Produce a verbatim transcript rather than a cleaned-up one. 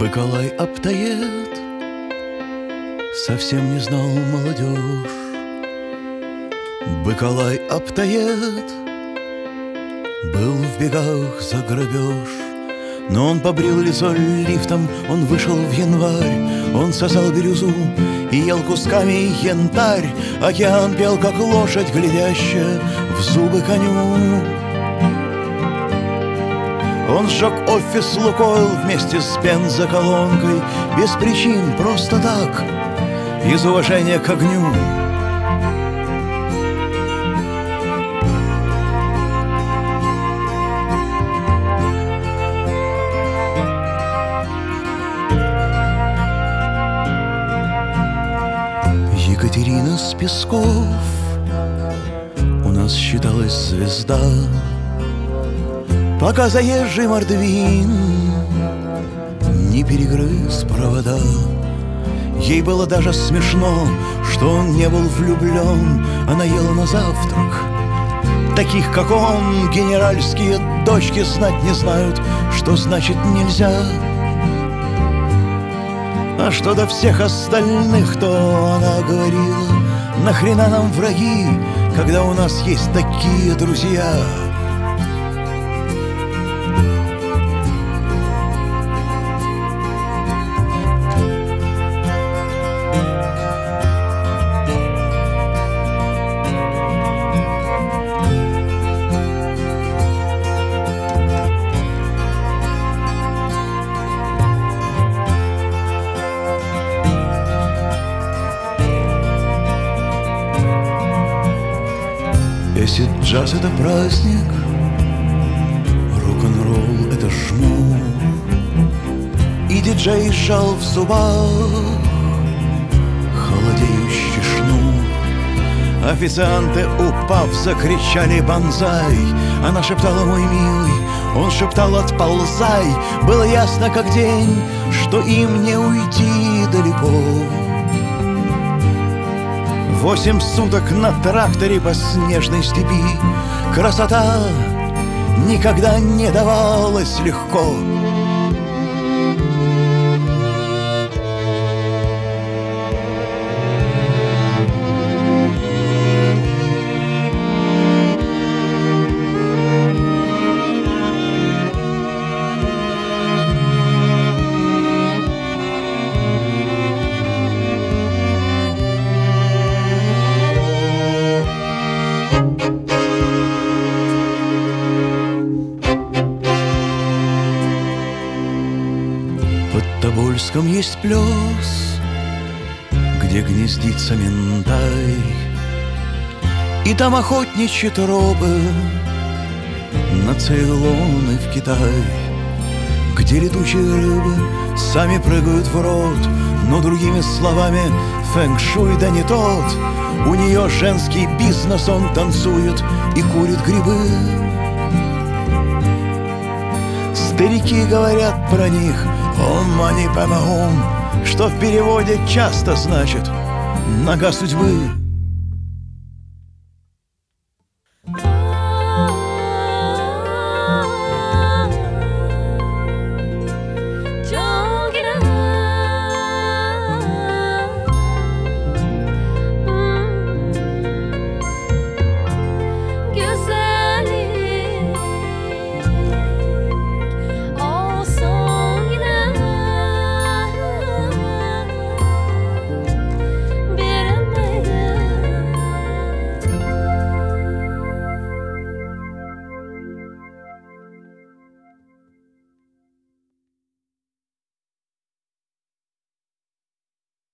Бакалай Аптаед совсем не знал молодежь. Бакалай Аптаед был в бегах за грабеж. Но он побрил лицо лифтом, он вышел в январь. Он сосал бирюзу и ел кусками янтарь. Океан пел, как лошадь, глядящая в зубы коню. Он сжег офис Лукойл вместе с бензоколонкой, без причин, просто так, из уважения к огню. Екатерина с Песков у нас считалась звезда, пока заезжий мордвин не перегрыз провода. Ей было даже смешно, что он не был влюблен. Она ела на завтрак таких, как он. Генеральские дочки знать не знают, что значит нельзя. А что до всех остальных, то она говорила: нахрена нам враги, когда у нас есть такие друзья? Если джаз — это праздник, рок-н-ролл — это жму, и диджей сжал в зубах холодеющий шнур. Официанты, упав, закричали «Бонзай!». Она шептала: «Мой милый», он шептал: «Отползай». Было ясно, как день, что им не уйти далеко. Восемь суток на тракторе по снежной степи. Красота никогда не давалась легко. Под Тобольском есть плес, где гнездится минтай, и там охотничьи тропы на Цейлон и в Китай, где летучие рыбы сами прыгают в рот. Но другими словами, фэнг-шуй да не тот. У нее женский бизнес, он танцует и курит грибы. Старики говорят про них «Ом мани пэма ом», что в переводе часто значит «нога судьбы».